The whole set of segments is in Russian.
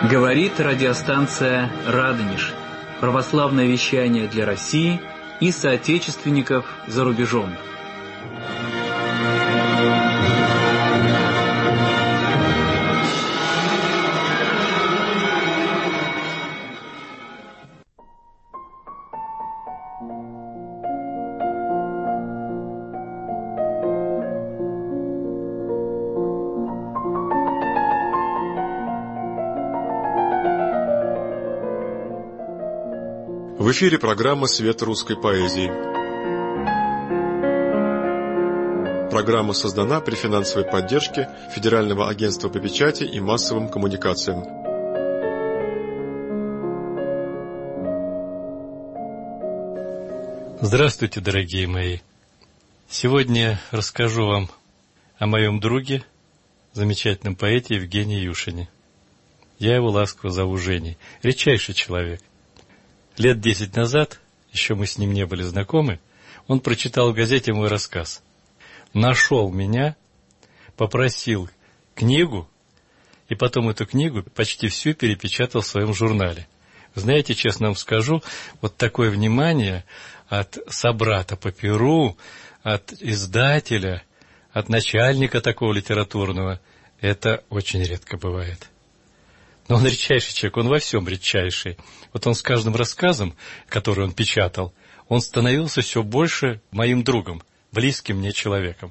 Говорит радиостанция «Радонеж». Православное вещание для России и соотечественников за рубежом. В эфире программа «Свет русской поэзии». Программа создана при финансовой поддержке Федерального агентства по печати и массовым коммуникациям. Здравствуйте, дорогие мои! Сегодня расскажу вам о моем друге, замечательном поэте Евгении Юшине. Я его ласково зову Женей. Редчайший человек. Лет 10 назад, еще мы с ним не были знакомы, он прочитал в газете мой рассказ. Нашел меня, попросил книгу, и потом эту книгу почти всю перепечатал в своем журнале. Знаете, честно вам скажу, вот такое внимание от собрата по перу, от издателя, от начальника такого литературного, это очень редко бывает. Но он редчайший человек, он во всем редчайший. Вот он с каждым рассказом, который он печатал, он становился все больше моим другом, близким мне человеком.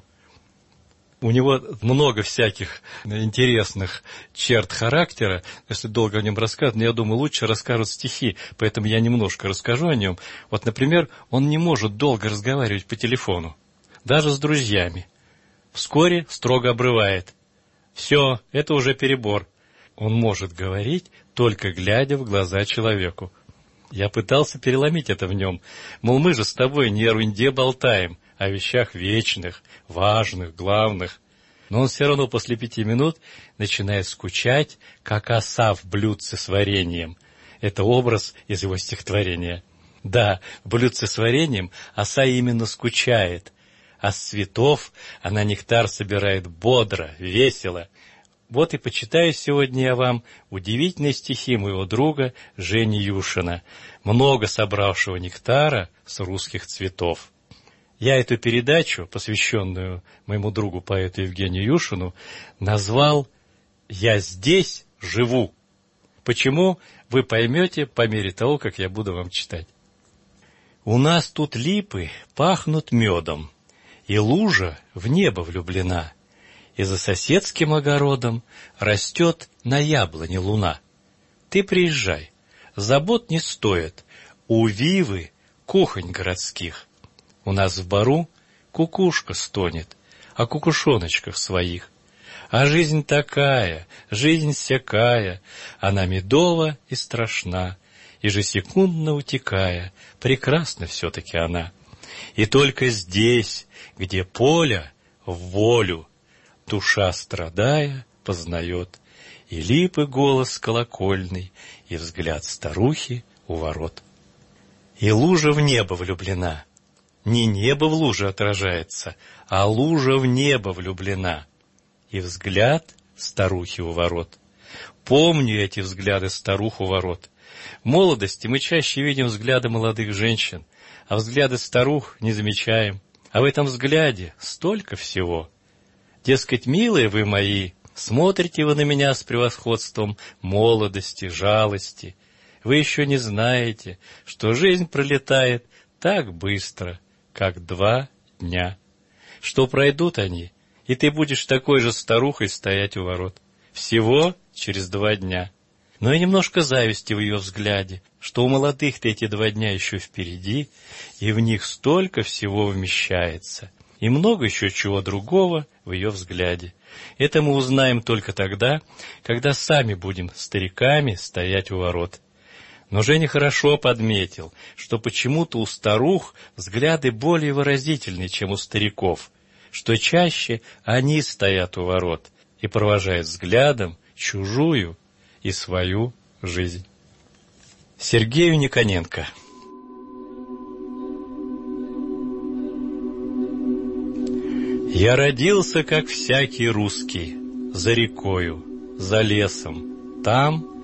У него много всяких интересных черт характера. Если долго о нем рассказывать, но я думаю, лучше расскажут стихи, поэтому я немножко расскажу о нем. Вот, например, он не может долго разговаривать по телефону, даже с друзьями. Вскоре строго обрывает. Все, это уже перебор. Он может говорить, только глядя в глаза человеку. Я пытался переломить это в нем. Мол, мы же с тобой не о ерунде болтаем, о вещах вечных, важных, главных. Но он все равно после 5 минут начинает скучать, как оса в блюдце с вареньем. Это образ из его стихотворения. Да, в блюдце с вареньем оса именно скучает, а с цветов она нектар собирает бодро, весело. Вот и почитаю сегодня я вам удивительные стихи моего друга Жени Юшина, много собравшего нектара с русских цветов. Я эту передачу, посвященную моему другу поэту Евгению Юшину, назвал «Я здесь живу». Почему, вы поймете по мере того, как я буду вам читать. У нас тут липы пахнут медом, и лужа в небо влюблена. И за соседским огородом растет на яблоне луна. Ты приезжай, забот не стоит, у вивы кухонь городских. У нас в бару кукушка стонет о кукушоночках своих. А жизнь такая, жизнь сякая, она медова и страшна, ежесекундно утекая, прекрасна все-таки она. И только здесь, где поле в волю, душа, страдая, познает и липы голос колокольный, и взгляд старухи у ворот. И лужа в небо влюблена. Не небо в луже отражается, а лужа в небо влюблена. И взгляд старухи у ворот. Помню эти взгляды старух у ворот. В молодости мы чаще видим взгляды молодых женщин, а взгляды старух не замечаем. А в этом взгляде столько всего. Дескать, милые вы мои, смотрите вы на меня с превосходством молодости, жалости. Вы еще не знаете, что жизнь пролетает так быстро, как 2 дня. Что пройдут они, и ты будешь такой же старухой стоять у ворот. Всего через 2 дня. Но и немножко зависти в ее взгляде, что у молодых-то эти 2 дня еще впереди, и в них столько всего вмещается. И много еще чего другого в ее взгляде. Это мы узнаем только тогда, когда сами будем стариками стоять у ворот. Но Женя хорошо подметил, что почему-то у старух взгляды более выразительные, чем у стариков, что чаще они стоят у ворот и провожают взглядом чужую и свою жизнь. Сергею Никоненко. Я родился, как всякий русский, за рекою, за лесом, там,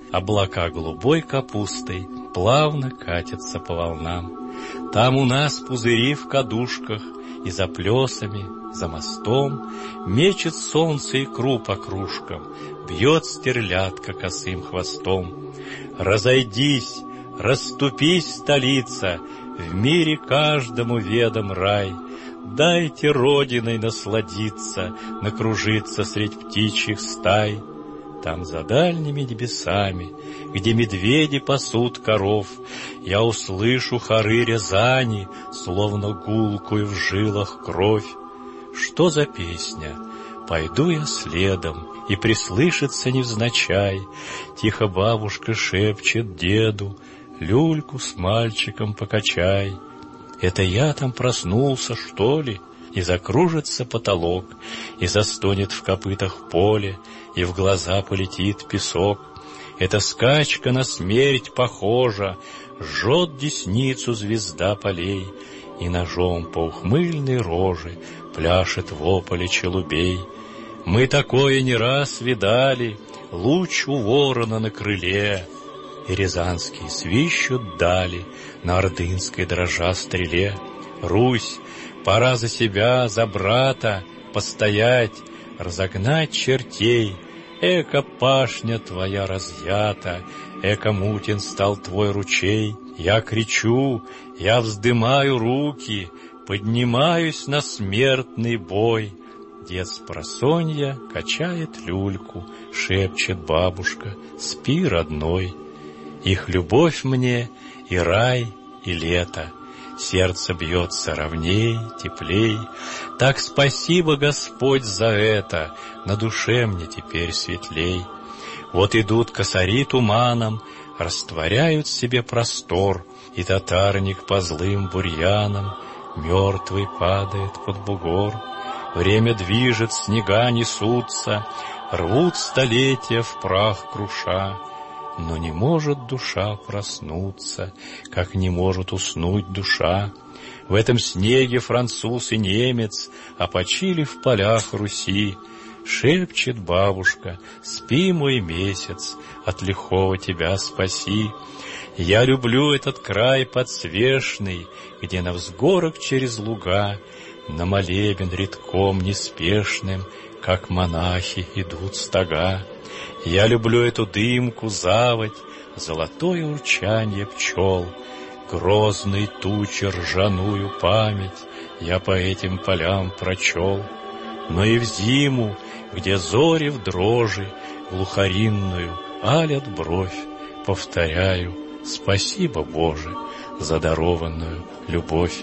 Облака голубой капустой плавно катятся по волнам. Там у нас пузыри в кадушках, и за плесами, за мостом мечет солнце икру по кружкам, бьет стерлядка косым хвостом. Разойдись, расступись, столица, в мире каждому ведом рай. Дайте родиной насладиться, накружиться средь птичьих стай. Там за дальними небесами, где медведи пасут коров, я услышу хоры Рязани, словно гулкую в жилах кровь. Что за песня? Пойду я следом, и прислышится невзначай. Тихо бабушка шепчет деду: люльку с мальчиком покачай. Это я там проснулся, что ли? И закружится потолок, и застонет в копытах поле, и в глаза полетит песок. Эта скачка на смерть похожа, жжет десницу звезда полей, и ножом по ухмыльной роже пляшет в ополе челубей. Мы такое не раз видали, луч у ворона на крыле, и рязанские свищут дали на ордынской дрожа стреле. Русь, пора за себя, за брата постоять, разогнать чертей. Эко пашня твоя разъята, эко мутен стал твой ручей. Я кричу, я вздымаю руки, поднимаюсь на смертный бой. Дед спросонья качает люльку, шепчет бабушка: спи, родной. Их любовь мне и рай, и лето. Сердце бьется ровней, теплей. Так спасибо, Господь, за это, на душе мне теперь светлей. Вот идут косари туманом, растворяют себе простор, и татарник по злым бурьянам мертвый падает под бугор. Время движет, снега несутся, рвут столетия в прах круша. Но не может душа проснуться, как не может уснуть душа. В этом снеге француз и немец опочили в полях Руси. Шепчет бабушка: спи, мой месяц, от лихого тебя спаси. Я люблю этот край подсвечный, где на взгорок через луга на молебен рядком неспешным, как монахи, идут стога. Я люблю эту дымку, заводь, золотое урчанье пчел, грозной тучи ржаную память я по этим полям прочел. Но и в зиму, где зори в дрожи глухаринную алят бровь, повторяю: спасибо, Боже, за дарованную любовь.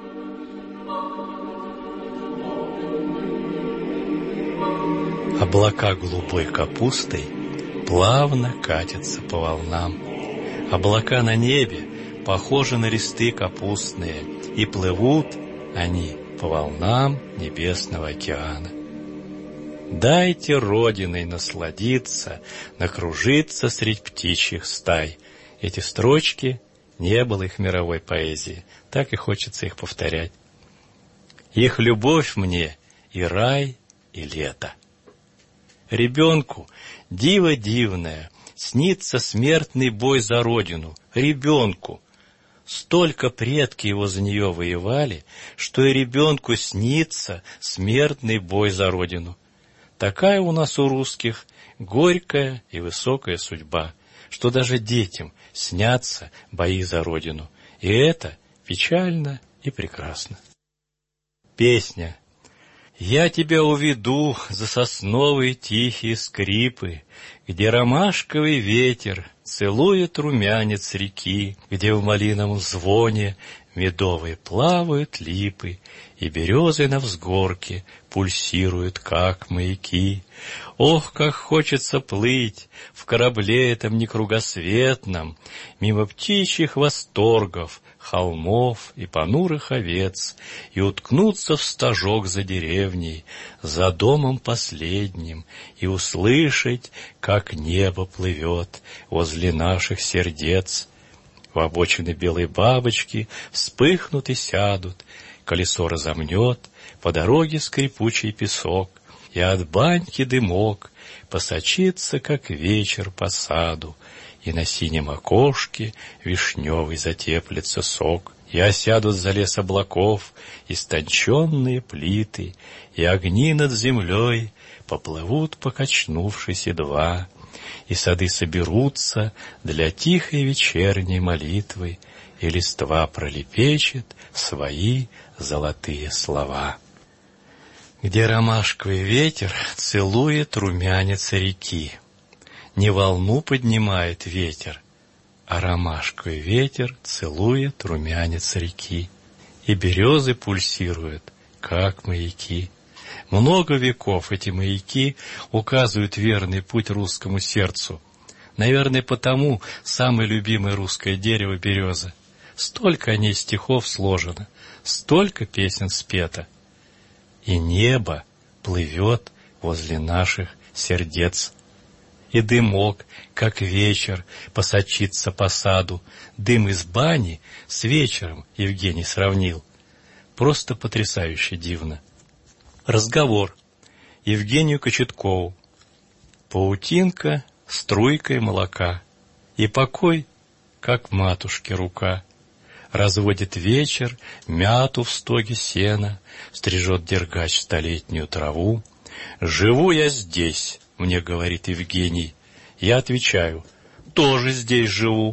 Облака голубой капустой плавно катятся по волнам. Облака на небе похожи на листы капустные, и плывут они по волнам небесного океана. Дайте родиной насладиться, накружиться средь птичьих стай. Эти строчки — не было их мировой поэзии, так и хочется их повторять. Их любовь мне и рай, и лето. Ребенку, диво дивное, снится смертный бой за родину. Ребенку. Столько предки его за нее воевали, что и ребенку снится смертный бой за родину. Такая у нас у русских горькая и высокая судьба, что даже детям снятся бои за родину. И это печально и прекрасно. Песня. Я тебя уведу за сосновые тихие скрипы, где ромашковый ветер целует румянец реки, где в малиновом звоне медовые плавают липы, и березы на взгорке пульсируют, как маяки. Ох, как хочется плыть в корабле этом некругосветном, мимо птичьих восторгов, холмов и понурых овец, и уткнуться в стажок за деревней, за домом последним, и услышать, как небо плывет возле наших сердец. В обочины белые бабочки вспыхнут и сядут, колесо разомнет, по дороге скрипучий песок, и от баньки дымок посочится, как вечер по саду, и на синем окошке вишневый затеплится сок, и осядут за лес облаков истонченные плиты, и огни над землей поплывут, покачнувшись едва, и сады соберутся для тихой вечерней молитвы, и листва пролепечет свои золотые слова. Где ромашковый ветер целует румянец реки, не волну поднимает ветер, а ромашковый ветер целует румянец реки, и березы пульсируют, как маяки. Много веков эти маяки указывают верный путь русскому сердцу. Наверное, потому самое любимое русское дерево — береза. Столько о ней стихов сложено, столько песен спето. И небо плывет возле наших сердец. И дымок, как вечер, посочится по саду. Дым из бани с вечером Евгений сравнил. Просто потрясающе дивно. Разговор. Евгению Кочеткову. Паутинка струйкой молока, и покой, как матушке рука. Разводит вечер мяту в стоге сена, стрижет дергач столетнюю траву. «Живу я здесь», — мне говорит Евгений. Я отвечаю: «Тоже здесь живу».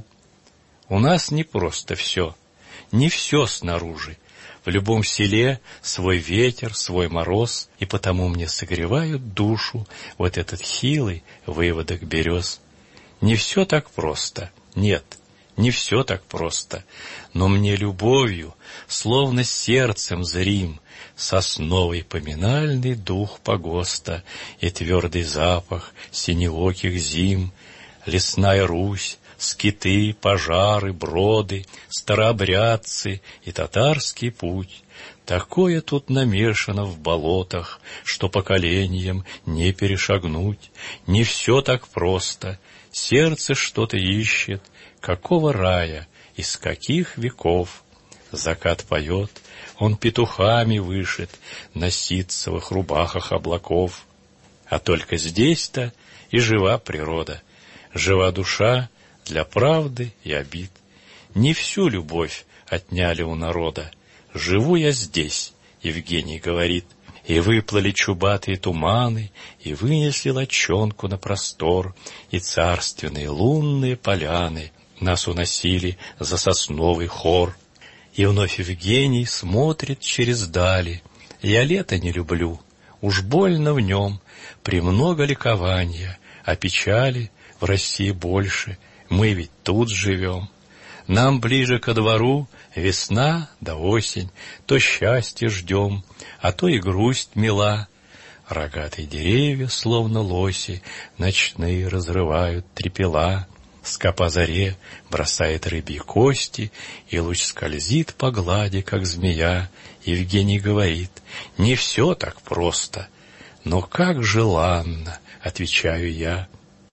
У нас не просто все, не все снаружи. В любом селе свой ветер, свой мороз, и потому мне согревают душу вот этот хилый выводок берез. Не все так просто, нет, не все так просто, но мне любовью, словно сердцем зрим, сосновый поминальный дух погоста и твердый запах синеоких зим, лесная Русь, скиты, пожары, броды, старообрядцы и татарский путь. Такое тут намешано в болотах, что поколениям не перешагнуть. Не все так просто, сердце что-то ищет, какого рая, из каких веков. Закат поет, он петухами вышит на ситцевых рубахах облаков. А только здесь-то и жива природа, жива душа для правды и обид. Не всю любовь отняли у народа. Живу я здесь, Евгений говорит. И выплыли чубатые туманы, и вынесли лочонку на простор, и царственные лунные поляны нас уносили за сосновый хор. И вновь Евгений смотрит через дали. Я лето не люблю, уж больно в нем премного ликования, а печали в России больше. Мы ведь тут живем. Нам ближе ко двору весна да осень, то счастье ждем, а то и грусть мила. Рогатые деревья, словно лоси, ночные разрывают трепела. Скопа заре бросает рыбьи кости, и луч скользит по глади, как змея. Евгений говорит: не все так просто, но как желанно, отвечаю я.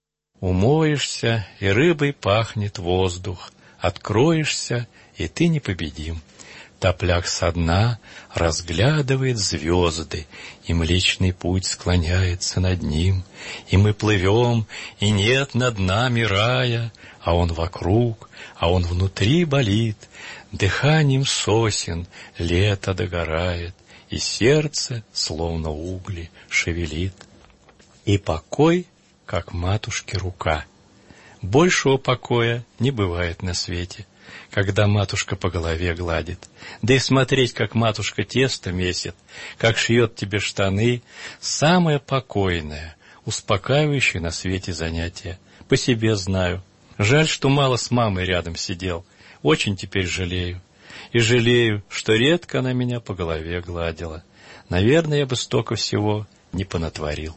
Умоешься, и рыбой пахнет воздух, откроешься, и ты непобедим. Топляк со дна разглядывает звезды, и Млечный Путь склоняется над ним. И мы плывем, и нет над нами рая, а он вокруг, а он внутри болит. Дыханием сосен лето догорает, и сердце, словно угли, шевелит. И покой, как матушке рука. Большего покоя не бывает на свете, когда матушка по голове гладит. Да и смотреть, как матушка тесто месит, как шьет тебе штаны, самое покойное, успокаивающее на свете занятие. По себе знаю. Жаль, что мало с мамой рядом сидел. Очень теперь жалею. И жалею, что редко она меня по голове гладила. Наверное, я бы столько всего не понатворил.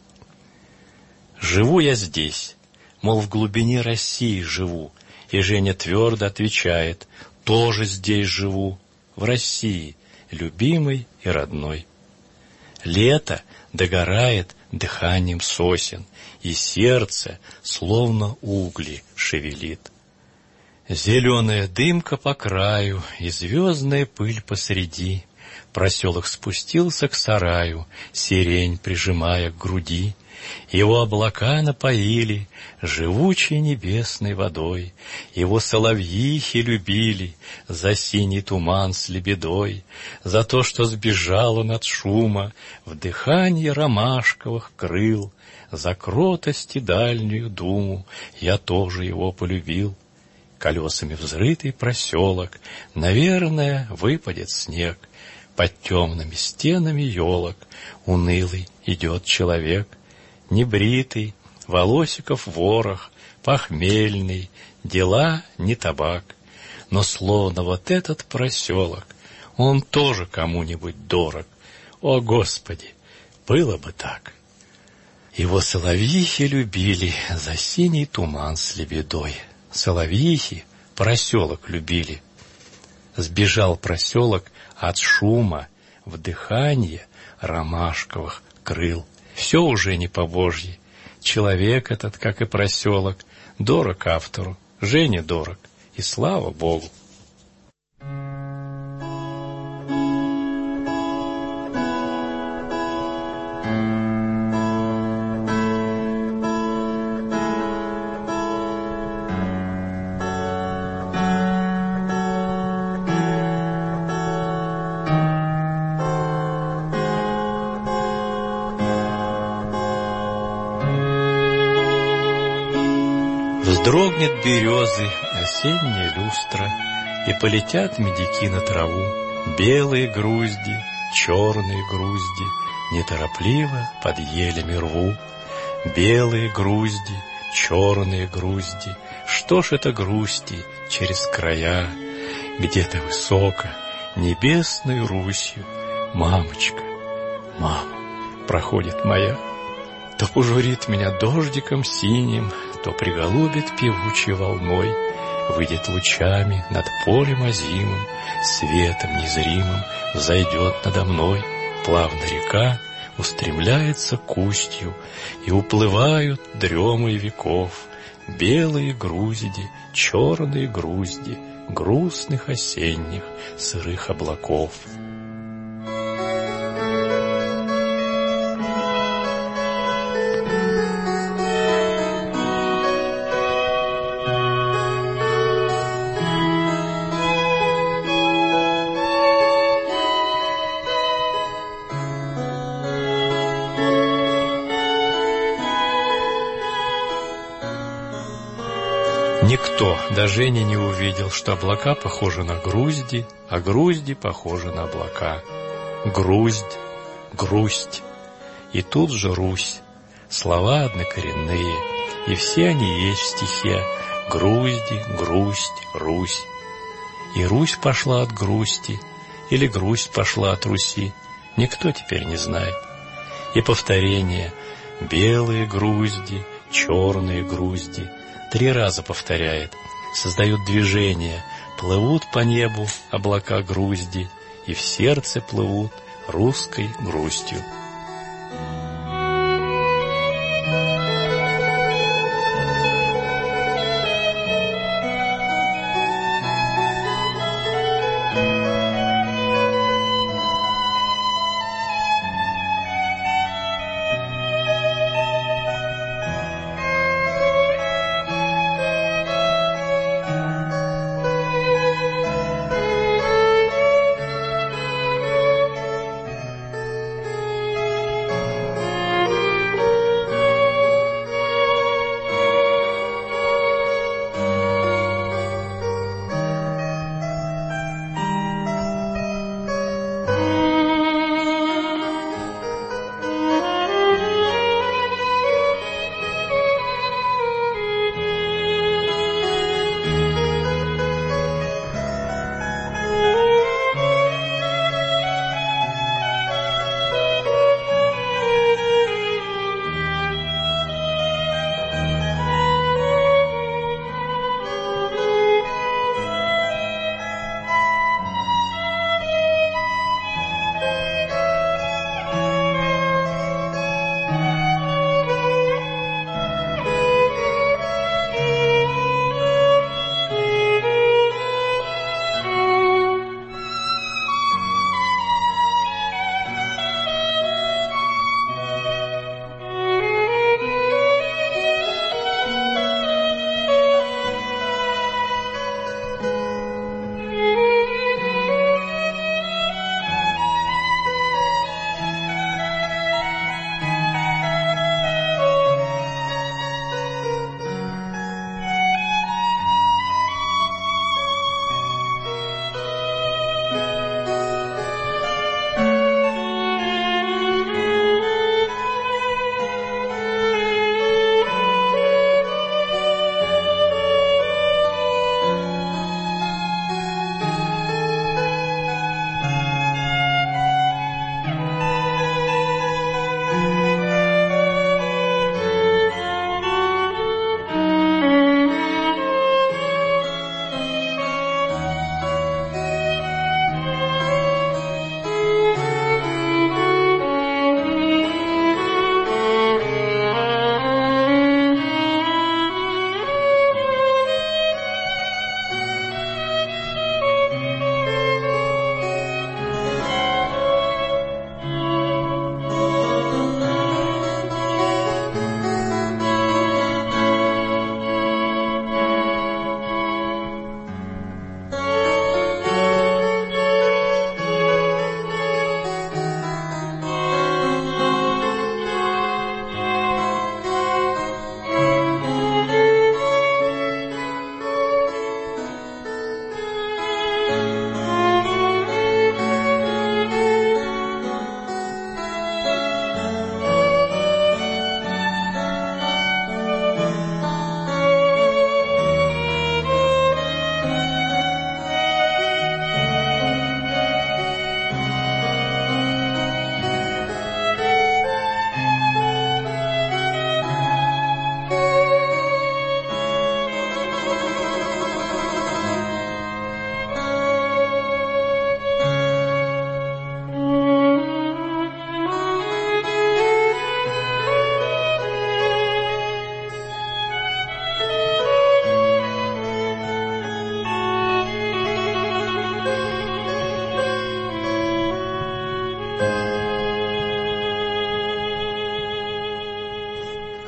Живу я здесь, мол, в глубине России живу. И Женя твердо отвечает: тоже здесь живу, в России, любимой и родной. Лето догорает дыханием сосен, и сердце, словно угли, шевелит. Зеленая дымка по краю и звездная пыль посреди. проселок спустился к сараю, сирень прижимая к груди. Его облака напоили живучей небесной водой, его соловьихи любили за синий туман с лебедой, за то, что сбежал он от шума в дыханье ромашковых крыл, за кротость и дальнюю думу я тоже его полюбил. Колесами взрытый проселок, наверное, выпадет снег, под темными стенами елок унылый идет человек. Небритый, волосиков ворох, похмельный, дела не табак. Но словно вот этот проселок, он тоже кому-нибудь дорог. О, Господи, было бы так! Его соловьихи любили за синий туман с лебедой. Соловьихи проселок любили. Сбежал проселок от шума в дыханье ромашковых крыл. Все уже не по-божьи. Человек этот, как и проселок, дорог автору, Жене дорог, и слава Богу. Вздрогнет березы осенняя люстра, и полетят медики на траву. Белые грузди, черные грузди неторопливо под елями рву. Белые грузди, черные грузди, что ж это грусти через края? Где-то высоко, небесной Русью, мамочка, мама, проходит моя. То пожурит меня дождиком синим, то приголубит певучей волной, выйдет лучами над полем озимым, светом незримым взойдет надо мной. Плавно река устремляется к устью, и уплывают дремой веков белые грузди, черные грузди грустных осенних сырых облаков. Никто, даже Женя, не увидел, что облака похожи на грузди, а грузди похожи на облака. Груздь, грусть, и тут же Русь. Слова однокоренные, и все они есть в стихе. Грузди, грусть, Русь. И Русь пошла от грусти, или грусть пошла от Руси, никто теперь не знает. И повторение: белые грузди, черные грузди, 3 раза повторяет, создают движение, плывут по небу облака грузди, и в сердце плывут русской грустью.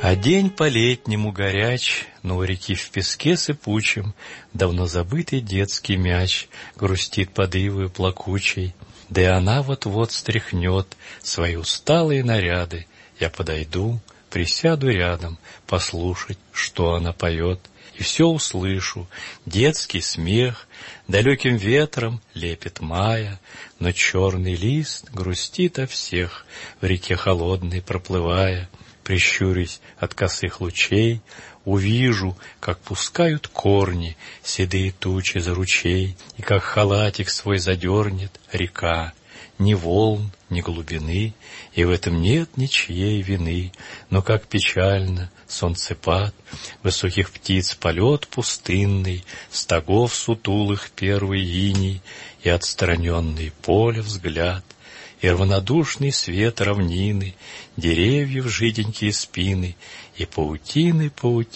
А день по-летнему горяч, но у реки в песке сыпучем давно забытый детский мяч грустит под ивою плакучей. Да и она вот-вот стряхнет свои усталые наряды. Я подойду, присяду рядом, послушать, что она поет, и все услышу: детский смех, далеким ветром лепет мая, но черный лист грустит о всех, в реке холодной проплывая. Прищурясь от косых лучей, увижу, как пускают корни седые тучи за ручей, и как халатик свой задернет река. Ни волн, ни глубины, и в этом нет ничьей вины, но как печально солнцепад, высоких птиц полет пустынный, стогов сутулых первый иней, и отстраненный поля взгляд, и равнодушный свет равнины, деревьев жиденькие спины, и паутины,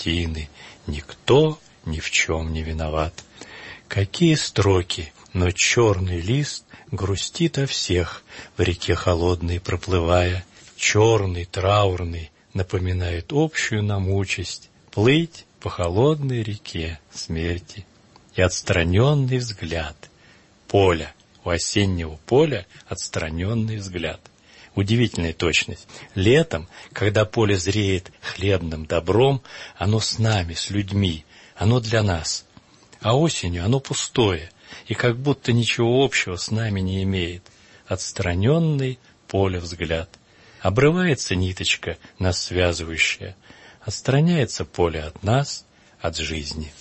никто ни в чем не виноват. Какие строки, но черный лист грустит о всех, в реке холодной проплывая. Черный, траурный, напоминает общую нам участь плыть по холодной реке смерти. И отстраненный взгляд поля, у осеннего поля отстраненный взгляд. Удивительная точность. Летом, когда поле зреет хлебным добром, оно с нами, с людьми, оно для нас. А осенью оно пустое, и как будто ничего общего с нами не имеет. Отстраненный поля взгляд. Обрывается ниточка, нас связывающая. Отстраняется поле от нас, от жизни.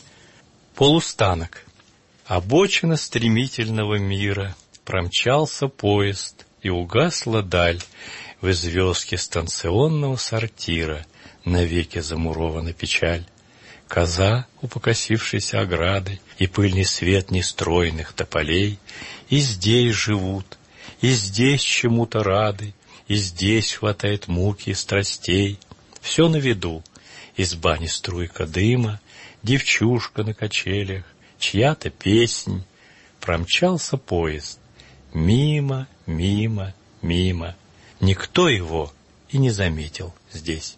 Полустанок. Обочина стремительного мира, промчался поезд, и угасла даль. В известке станционного сортира навеки замурована печаль. Коза у покосившейся ограды и пыльный свет нестройных тополей и здесь живут, и здесь чему-то рады, и здесь хватает муки и страстей. Все на виду: из бани струйка дыма, девчушка на качелях, чья-то песнь. Промчался поезд. Мимо, мимо, мимо. Никто его и не заметил здесь.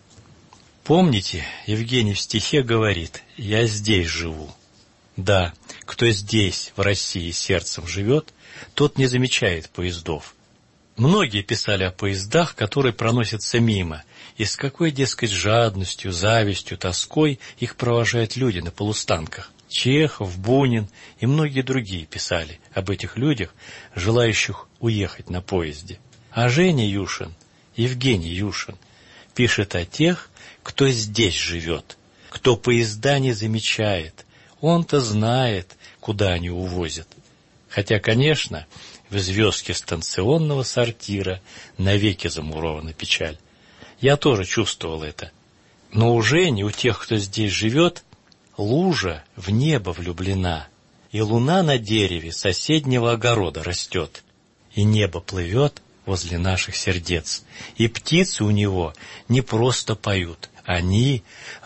Помните, Евгений в стихе говорит: «Я здесь живу». Да, кто здесь, в России, сердцем живет, тот не замечает поездов. Многие писали о поездах, которые проносятся мимо, и с какой, дескать, жадностью, завистью, тоской их провожают люди на полустанках. Чехов, Бунин и многие другие писали об этих людях, желающих уехать на поезде. А Женя Юшин, Евгений Юшин, пишет о тех, кто здесь живет, кто поезда не замечает. Он-то знает, куда они увозят. Хотя, конечно, в звездке станционного сортира навеки замурована печаль. Я тоже чувствовал это. Но у Жени, у тех, кто здесь живет, лужа в небо влюблена, и луна на дереве соседнего огорода растет, и небо плывет возле наших сердец, и птицы у него не просто поют, они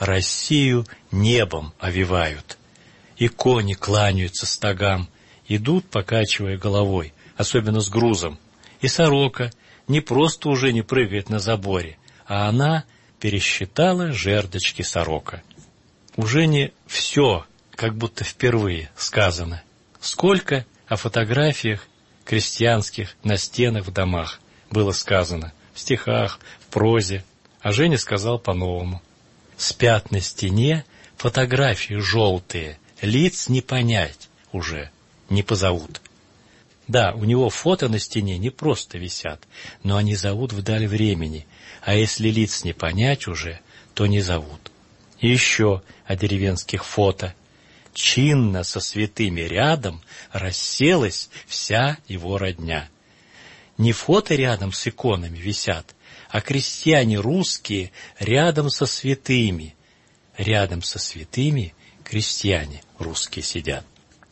Россию небом овивают. И кони кланяются стогам, идут, покачивая головой, особенно с грузом. И сорока не просто уже не прыгает на заборе, а она пересчитала жердочки сорока. У Жени все как будто впервые сказано. Сколько о фотографиях крестьянских на стенах в домах было сказано, в стихах, в прозе, а Женя сказал по-новому. Спят на стене фотографии желтые, лиц не понять уже, не позовут. Да, у него фото на стене не просто висят, но они зовут вдаль времени, а если лиц не понять уже, то не зовут. И еще о деревенских фото. Чинно со святыми рядом расселась вся его родня. Не фото рядом с иконами висят, а крестьяне русские рядом со святыми. Рядом со святыми крестьяне русские сидят.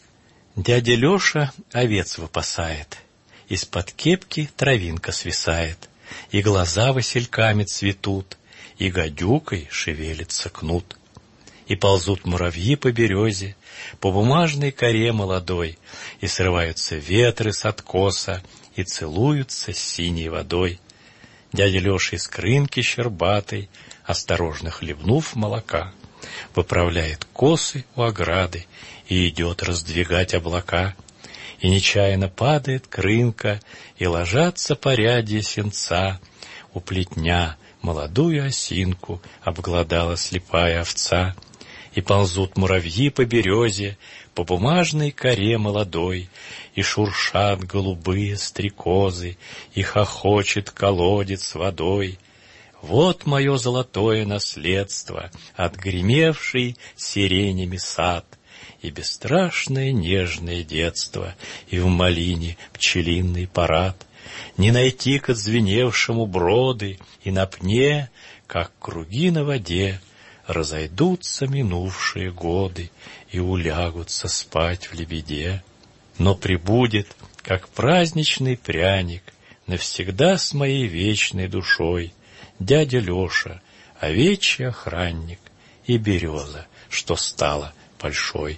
Дядя Леша овец выпасает, из-под кепки травинка свисает, и глаза васильками цветут, и гадюкой шевелится кнут. И ползут муравьи по березе, по бумажной коре молодой, и срываются ветры с откоса, и целуются с синей водой. Дядя Леша из крынки щербатой осторожно хлебнув молока, поправляет косы у ограды и идет раздвигать облака. И нечаянно падает крынка, и ложатся по ряде сенца. У плетня молодую осинку обглодала слепая овца. И ползут муравьи по березе, по бумажной коре молодой, и шуршат голубые стрекозы, и хохочет колодец водой. Вот мое золотое наследство, отгремевший сиренями сад, и бесстрашное нежное детство, и в малине пчелиный парад. Не найти к отзвеневшему броды, и на пне, как круги на воде, разойдутся минувшие годы и улягутся спать в лебеде. Но прибудет, как праздничный пряник, навсегда с моей вечной душой дядя Леша, овечий охранник, и береза, что стала большой.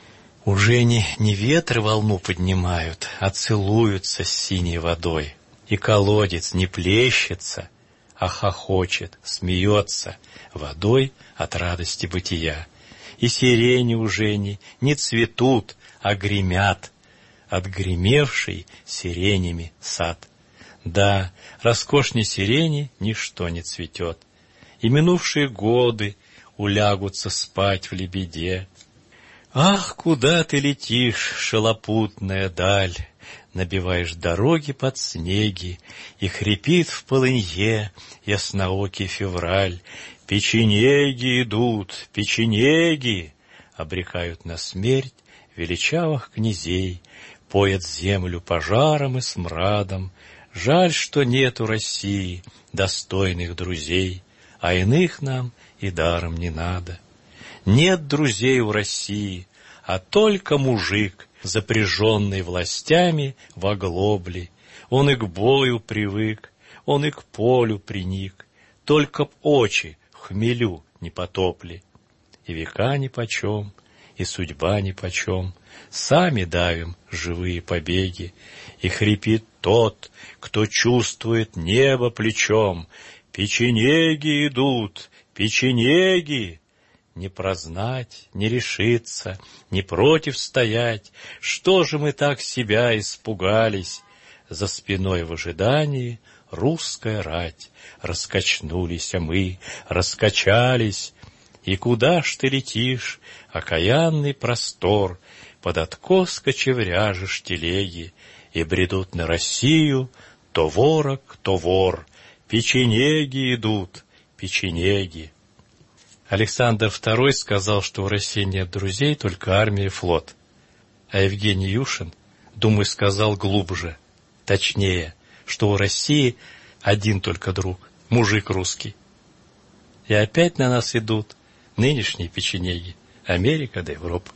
Уже не ветры волну поднимают, а целуются с синей водой, и колодец не плещется, а хохочет, смеется водой от радости бытия. И сирени уже не цветут, а гремят, отгремевший сиренями сад. Да, роскошней сирени ничто не цветет, и минувшие годы улягутся спать в лебеде. Ах, куда ты летишь, шалопутная даль, набиваешь дороги под снеги, и хрипит в полынье ясноокий февраль. Печенеги идут, печенеги, обрекают на смерть величавых князей, поят землю пожаром и смрадом. Жаль, что нет у России достойных друзей, а иных нам и даром не надо. Нет друзей у России, а только мужик, запряженный властями в оглобли. Он и к бою привык, он и к полю приник, только б очи в хмелю не потопли. И века нипочем, и судьба нипочем, сами давим живые побеги, и хрипит тот, кто чувствует небо плечом. Печенеги идут, печенеги! Не прознать, не решиться, не против стоять. Что же мы так себя испугались? За спиной в ожидании русская рать. Раскачнулись мы, раскачались. И куда ж ты летишь, окаянный простор? Под откос кочевряжешь телеги, и бредут на Россию то ворог, то вор. Печенеги идут, печенеги. Александр II сказал, что в России нет друзей, только армия и флот. А Евгений Юшин, думаю, сказал глубже, точнее, что у России один только друг, мужик русский. И опять на нас идут нынешние печенеги, Америка да Европа.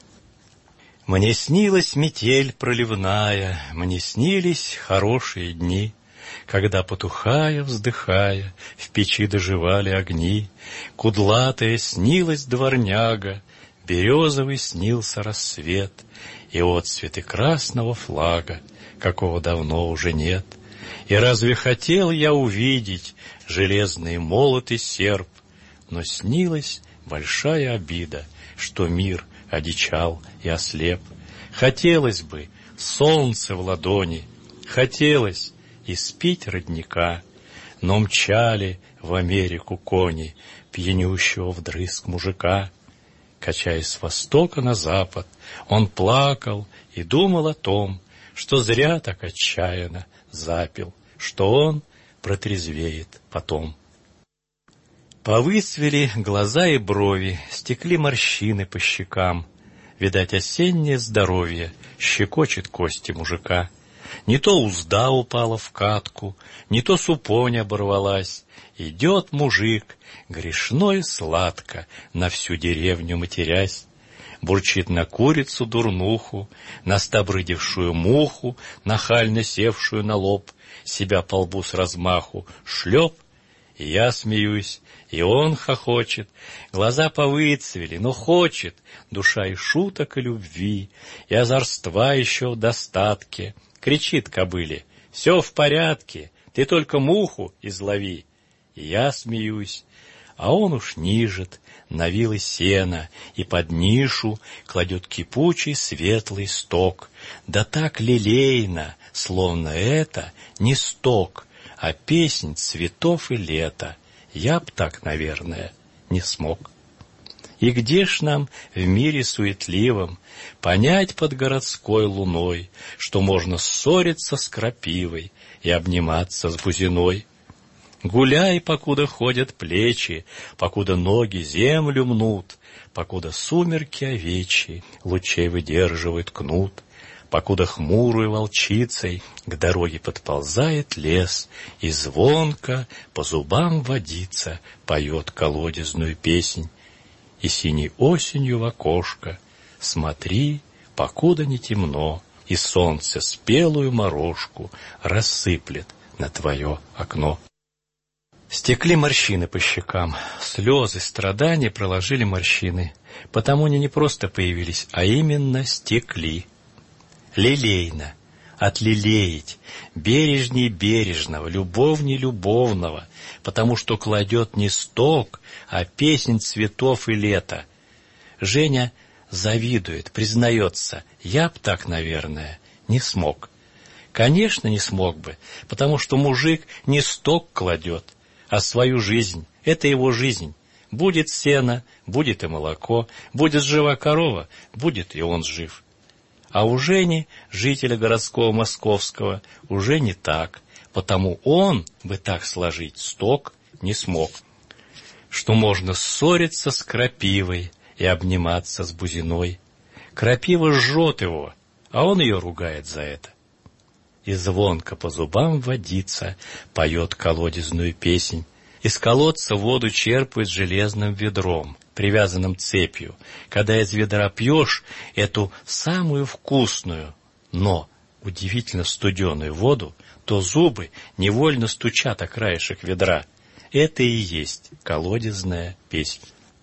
Мне снилась метель проливная, мне снились хорошие дни, когда, потухая, вздыхая, в печи доживали огни. Кудлатая снилась дворняга, березовый снился рассвет, и отцветы красного флага, какого давно уже нет. И разве хотел я увидеть железный молот и серп, но снилась большая обида, что мир одичал и ослеп. Хотелось бы солнце в ладони, хотелось испить родника, но мчали в Америку кони пьянющего вдрызг мужика. Качаясь с востока на запад, он плакал и думал о том, что зря так отчаянно запил, что он протрезвеет потом. Повыцвели глаза и брови, стекли морщины по щекам. Видать, осеннее здоровье щекочет кости мужика. Не то узда упала в катку, не то супонь оборвалась. Идет мужик, грешно и сладко, на всю деревню матерясь. Бурчит на курицу дурнуху, на стобрыдившую муху, нахально севшую на лоб, себя по лбу с размаху шлеп. И я смеюсь, и он хохочет, глаза повыцвели, но хочет, душа и шуток, и любви, и озорства еще в достатке. Кричит кобыле: «Все в порядке, ты только муху излови». И я смеюсь, а он уж нижет на вилы сена и под нишу кладет кипучий светлый сток. Да так лилейно, словно это не сток, а песнь цветов и лета. Я б так, наверное, не смог. И где ж нам в мире суетливом понять под городской луной, что можно ссориться с крапивой и обниматься с бузиной? Гуляй, покуда ходят плечи, покуда ноги землю мнут, покуда сумерки овечьи лучей выдерживают кнут, покуда хмурой волчицей к дороге подползает лес, и звонко по зубам водица поет колодезную песнь. И синей осенью в окошко смотри, покуда не темно, и солнце спелую морожку рассыплет на твое окно. Стекли морщины по щекам, слезы, страдания проложили морщины, потому они не просто появились, а именно стекли. Лилейно, отлелеять, бережней бережного, любовней любовного, потому что кладет не сток, а песнь цветов и лета. Женя завидует, признается, я б так, наверное, не смог. Конечно, не смог бы, потому что мужик не сток кладет, а свою жизнь. Это его жизнь. Будет сено, будет и молоко, будет жива корова, будет и он жив. А у Жени, жителя городского московского, уже не так, потому он бы так сложить сток не смог. Что можно ссориться с крапивой и обниматься с бузиной. Крапива жжет его, а он ее ругает за это. И звонко по зубам водица поет колодезную песнь. Из колодца воду черпают железным ведром, привязанным цепью. Когда из ведра пьешь эту самую вкусную, но удивительно студеную воду, то зубы невольно стучат о краешек ведра. Это и есть колодезная песнь.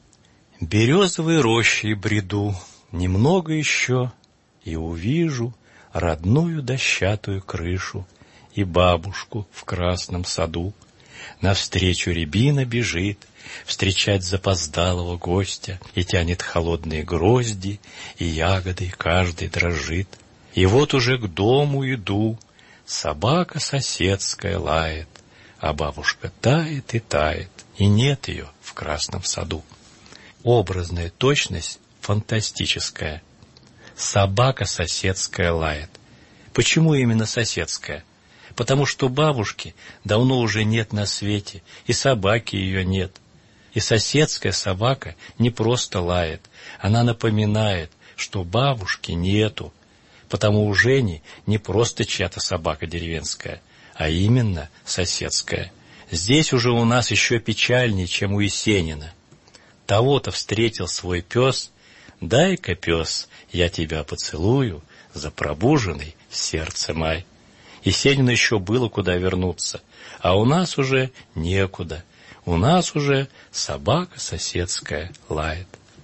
Березовой рощей бреду, немного еще, и увижу родную дощатую крышу и бабушку в красном саду. Навстречу рябина бежит встречать запоздалого гостя и тянет холодные грозди, и ягоды каждый дрожит. И вот уже к дому иду, собака соседская лает, а бабушка тает и тает, и нет ее в красном саду. Образная точность фантастическая. Собака соседская лает. Почему именно соседская? Потому что бабушки давно уже нет на свете, и собаки ее нет. И соседская собака не просто лает, она напоминает, что бабушки нету, потому у Жени не просто чья-то собака деревенская, а именно соседская. Здесь уже у нас еще печальнее, чем у Есенина. Того-то встретил свой пес, дай-ка, пес, я тебя поцелую за пробуженный в сердце май. Есенину еще было куда вернуться, а у нас уже некуда. У нас уже собака соседская лает.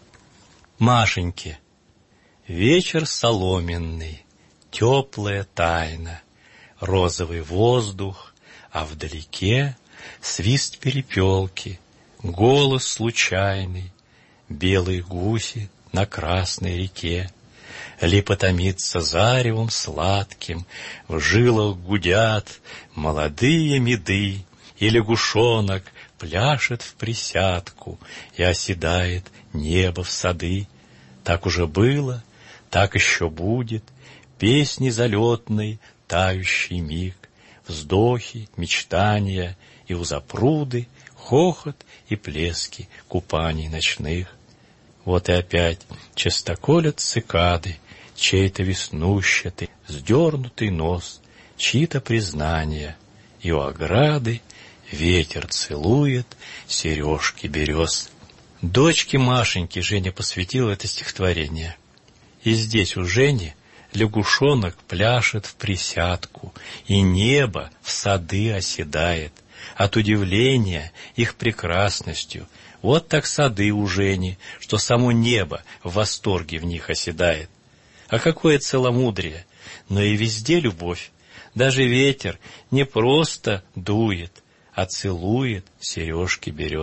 Машеньки. Вечер соломенный, теплая тайна, розовый воздух, а вдалеке свист перепелки, голос случайный, белые гуси на красной реке. Липа томится заревом сладким, в жилах гудят молодые меды, и лягушонок пляшет в присядку, и оседает небо в сады. Так уже было, так еще будет, песни залетной, тающий миг, вздохи, мечтания, и у запруды хохот и плески купаний ночных. Вот и опять частоколят цикады, чей-то веснущатый, сдернутый нос, чьи-то признания, и у ограды ветер целует сережки берез. Дочке Машеньке Женя посвятила это стихотворение. И здесь у Жени лягушонок пляшет в присядку, и небо в сады оседает от удивления их прекрасностью. Вот так сады у Жени, что само небо в восторге в них оседает. А какое целомудрие! Но и везде любовь. Даже ветер не просто дует, а целует сережки берез.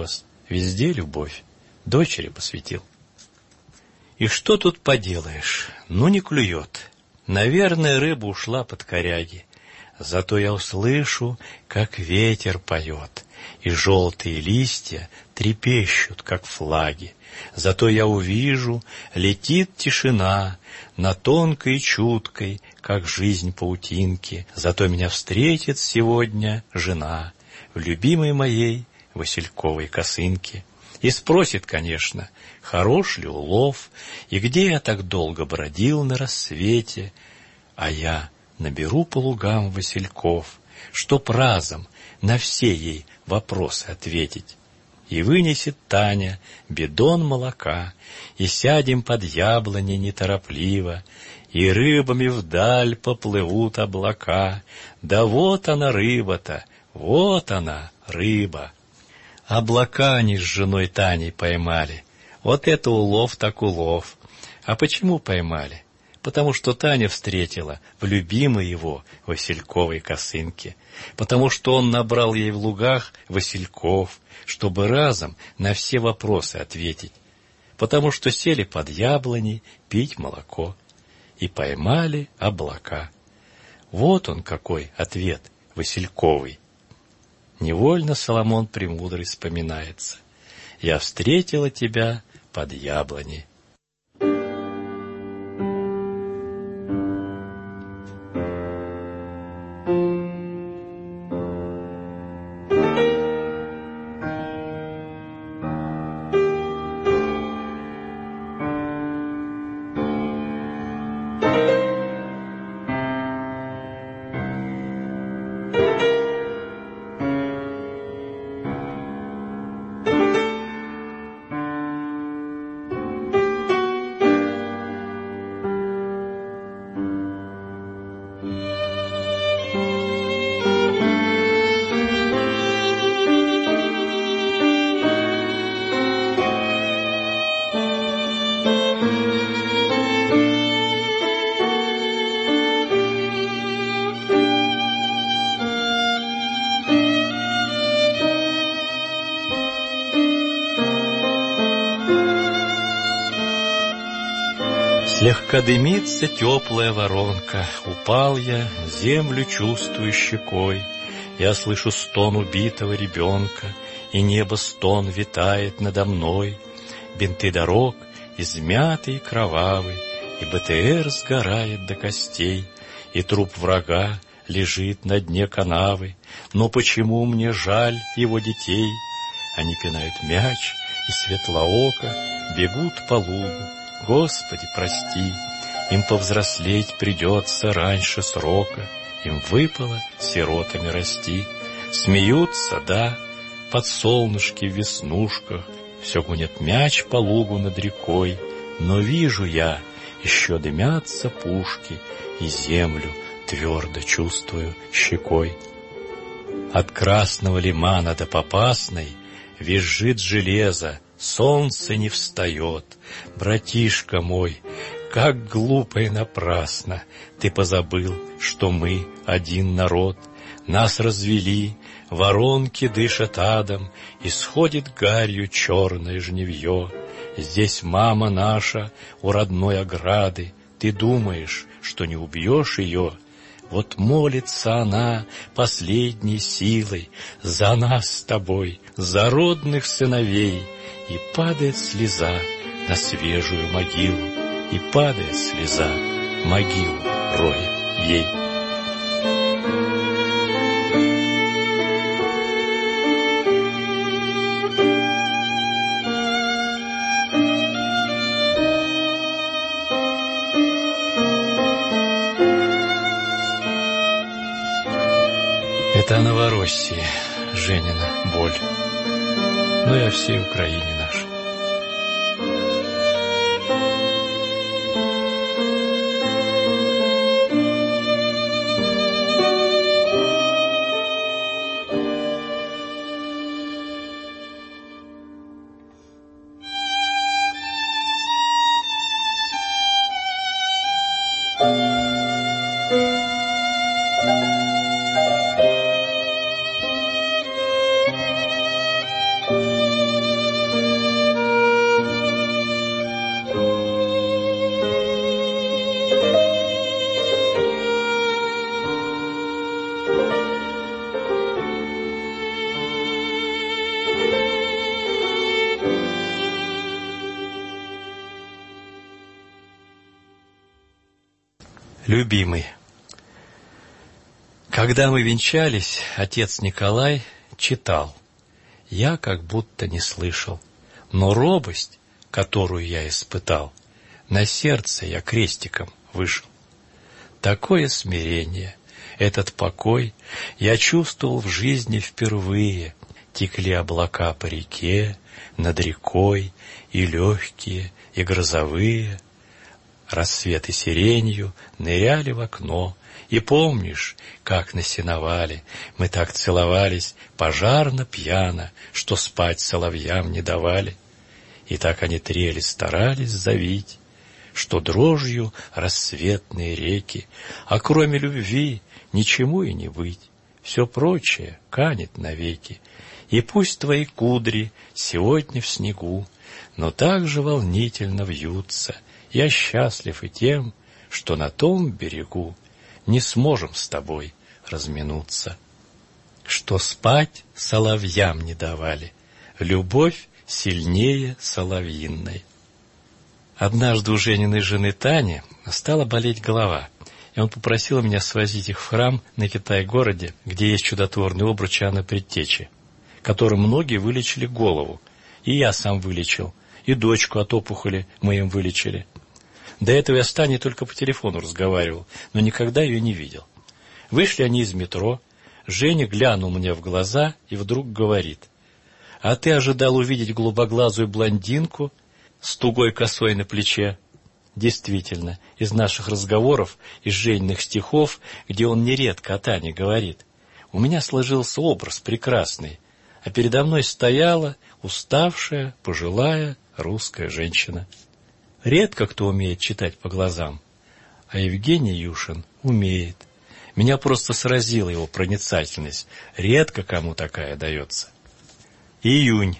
Везде любовь, дочери посвятил. И что тут поделаешь, ну не клюет. Наверное, рыба ушла под коряги. Зато я услышу, как ветер поет, и желтые листья трепещут, как флаги. Зато я увижу, летит тишина на тонкой и чуткой, как жизнь паутинки. Зато меня встретит сегодня жена в любимой моей васильковой косынке. И спросит, конечно, хорош ли улов, и где я так долго бродил на рассвете. А я наберу по лугам васильков, чтоб разом на все ей вопросы ответить. И вынесет Таня бидон молока, и сядем под яблони неторопливо, и рыбами вдаль поплывут облака. Да вот она рыба-то, вот она рыба. Облака они с женой Таней поймали. Вот это улов так улов. А почему поймали? Потому что Таня встретила в любимой его васильковой косынке, потому что он набрал ей в лугах васильков, чтобы разом на все вопросы ответить, потому что сели под яблоней пить молоко и поймали облака. Вот он какой ответ васильковый. Невольно Соломон Премудрый вспоминается. Я встретила тебя под яблоней. Слегка дымится теплая воронка, упал я, землю чувствую щекой. Я слышу стон убитого ребенка, и небо стон витает надо мной. Бинты дорог измяты и кровавы, и БТР сгорает до костей, и труп врага лежит на дне канавы. Но почему мне жаль его детей? Они пинают мяч, и светлооко бегут по лугу. Господи, прости, им повзрослеть придется раньше срока, им выпало сиротами расти. Смеются, да, под солнышки в веснушках, все гонит мяч по лугу над рекой, но вижу я, еще дымятся пушки, и землю твердо чувствую щекой. От Красного Лимана до Попасной визжит железо, солнце не встает. Братишка мой, как глупо и напрасно ты позабыл, что мы один народ. Нас развели, воронки дышат адом, и сходит гарью черное жневье. Здесь мама наша у родной ограды, ты думаешь, что не убьешь ее? Вот молится она последней силой за нас с тобой, за родных сыновей. И падает слеза на свежую могилу, и падает слеза, могилу роет ей. Это о Новороссии, Женина боль, но и о всей Украине нашей. Любимый. Когда мы венчались, отец Николай читал. Я как будто не слышал, но робость, которую я испытал, на сердце я крестиком вышел. Такое смирение, этот покой я чувствовал в жизни впервые. Текли облака по реке, над рекой, и легкие, и грозовые. Рассветы сиренью ныряли в окно, и помнишь, как на сеновале мы так целовались пожарно-пьяно, что спать соловьям не давали. И так они трели старались завить, что дрожью рассветные реки, а кроме любви ничему и не быть, все прочее канет навеки. И пусть твои кудри сегодня в снегу, но так же волнительно вьются. Я счастлив и тем, что на том берегу не сможем с тобой разминуться. Что спать соловьям не давали, любовь сильнее соловьиной. Однажды у Жениной жены Тани стала болеть голова, и он попросил меня свозить их в храм на Китай-городе, где есть чудотворный обруч Иоанна Предтечи, которым многие вылечили голову. И я сам вылечил, и дочку от опухоли мы им вылечили. До этого я с Таней только по телефону разговаривал, но никогда ее не видел. Вышли они из метро, Женя глянул мне в глаза и вдруг говорит: «А ты ожидал увидеть голубоглазую блондинку с тугой косой на плече?» Действительно, из наших разговоров, из Жениных стихов, где он нередко о Тане говорит, у меня сложился образ прекрасный, а передо мной стояла уставшая, пожилая русская женщина. Редко кто умеет читать по глазам, а Евгений Юшин умеет. Меня просто сразила его проницательность. Редко кому такая дается. Июнь.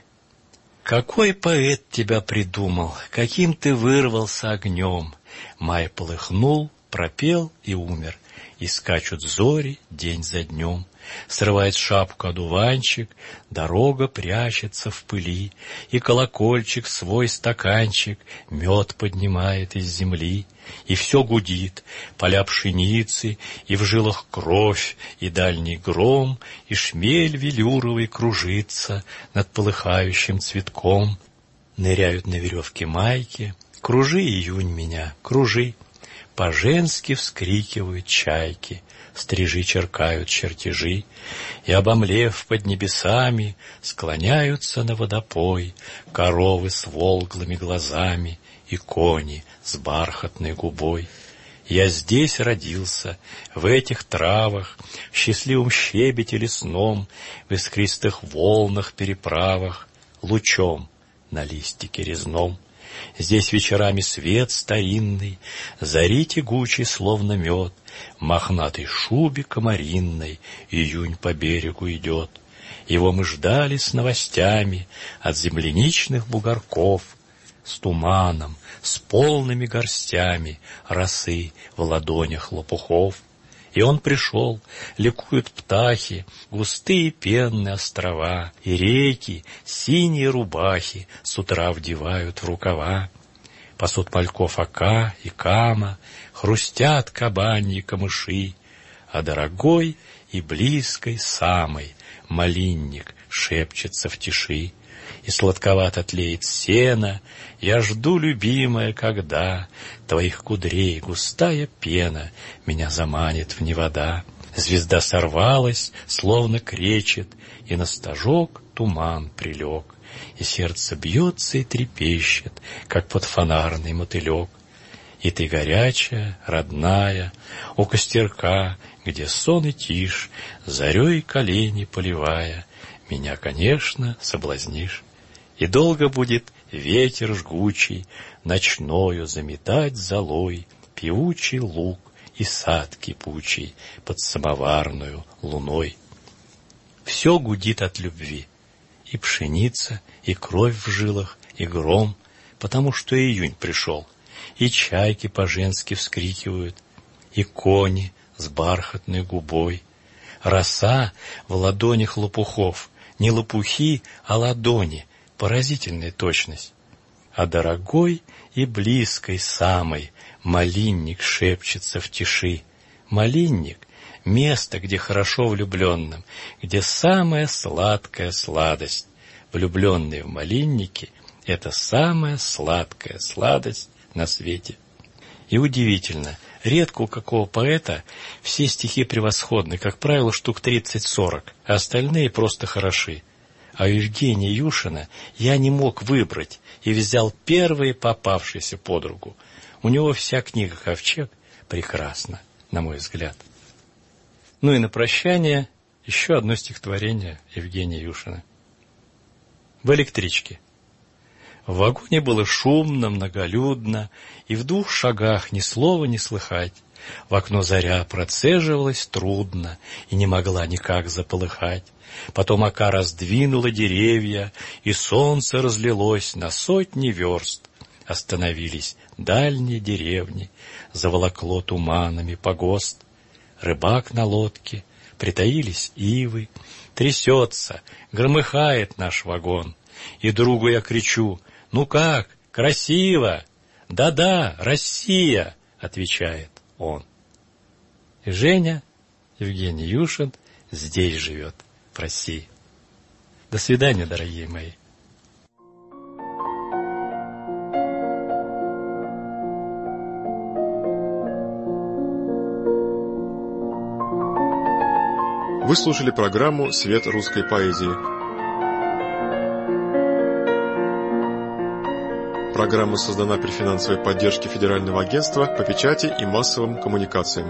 Какой поэт тебя придумал, каким ты вырвался огнем. Май полыхнул, пропел и умер, и скачут зори день за днем. Срывает шапку одуванчик, дорога прячется в пыли, и колокольчик свой стаканчик мед поднимает из земли. И все гудит, поля пшеницы, и в жилах кровь, и дальний гром, и шмель велюровый кружится над полыхающим цветком. Ныряют на веревке майки, кружи, июнь, меня, кружи. По-женски вскрикивают чайки, стрижи черкают чертежи, и, обомлев под небесами, склоняются на водопой коровы с волглыми глазами и кони с бархатной губой. Я здесь родился, в этих травах, в счастливом щебете лесном, в искристых волнах переправах, лучом на листике резном. Здесь вечерами свет старинный, зари тягучий, словно мед, в мохнатой шубе комаринной июнь по берегу идет. Его мы ждали с новостями от земляничных бугорков, с туманом, с полными горстями росы в ладонях лопухов. И он пришел, ликуют птахи, густые пенные острова, и реки, синие рубахи с утра вдевают в рукава. Пасут мальков ока и кама, хрустят кабаньи камыши, а дорогой и близкой самой малинник шепчется в тиши. И сладковато тлеет сено, я жду, любимая, когда твоих кудрей густая пена меня заманит в невода. Звезда сорвалась, словно кречет, и на стажок туман прилег, и сердце бьется и трепещет, как под фонарный мотылек. И ты горячая, родная, у костерка, где сон и тишь, зарей колени поливая, меня, конечно, соблазнишь. И долго будет ветер жгучий ночною заметать золой певучий луг и сад кипучий под самоварную луной. Все гудит от любви, и пшеница, и кровь в жилах, и гром, потому что июнь пришел, и чайки по-женски вскрикивают, и кони с бархатной губой. Роса в ладонях лопухов, не лопухи, а ладони, поразительная точность. о дорогой и близкой самой малинник шепчется в тиши. Малинник — место, где хорошо влюбленным, где самая сладкая сладость. Влюбленные в малинники — это самая сладкая сладость на свете. И удивительно, редко у какого поэта все стихи превосходны, как правило, штук 30-40, а остальные просто хороши. А у Евгения Юшина я не мог выбрать и взял первые попавшиеся под руку. У него вся книга «Ковчег» прекрасна, на мой взгляд. Ну и на прощание еще одно стихотворение Евгения Юшина. В электричке. В вагоне было шумно, многолюдно, и в 2 шагах ни слова не слыхать. В окно заря процеживалась трудно и не могла никак заполыхать. Потом ока раздвинула деревья, и солнце разлилось на сотни верст. Остановились дальние деревни, заволокло туманами погост. Рыбак на лодке, притаились ивы, трясется, громыхает наш вагон. И другу я кричу: «Ну как, красиво!» «Да-да, Россия!» — отвечает он. И Женя, Евгений Юшин, здесь живет, в России. До свидания, дорогие мои. Вы слушали программу «Свет русской поэзии». Программа создана при финансовой поддержке Федерального агентства по печати и массовым коммуникациям.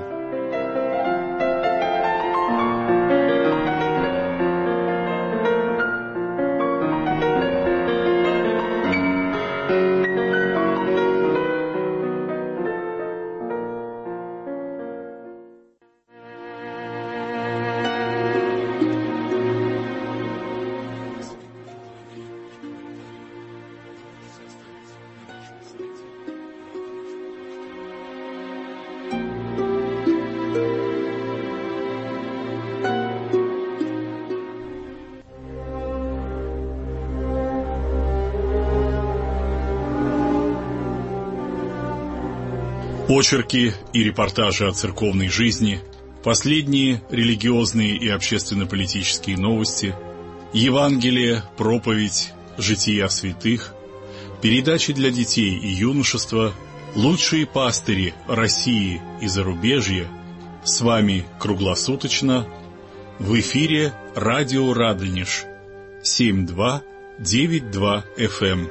Очерки и репортажи о церковной жизни, последние религиозные и общественно-политические новости, Евангелие, проповедь, жития святых, передачи для детей и юношества, лучшие пастыри России и зарубежья. С вами круглосуточно в эфире радио Радонеж 7292 FM.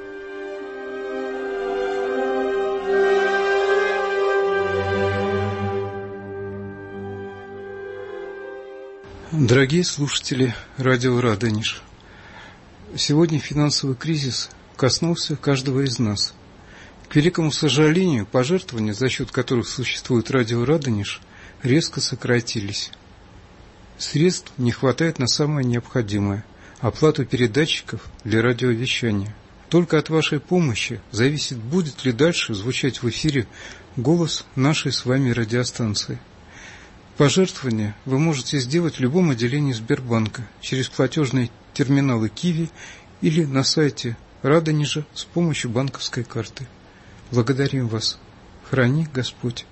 Дорогие слушатели радио Радонеж, сегодня финансовый кризис коснулся каждого из нас. К великому сожалению, пожертвования, за счет которых существует радио Радонеж, резко сократились. Средств не хватает на самое необходимое – оплату передатчиков для радиовещания. Только от вашей помощи зависит, будет ли дальше звучать в эфире голос нашей с вами радиостанции. Пожертвования вы можете сделать в любом отделении Сбербанка через платежные терминалы Киви или на сайте Радонежа с помощью банковской карты. Благодарим вас. Храни Господь.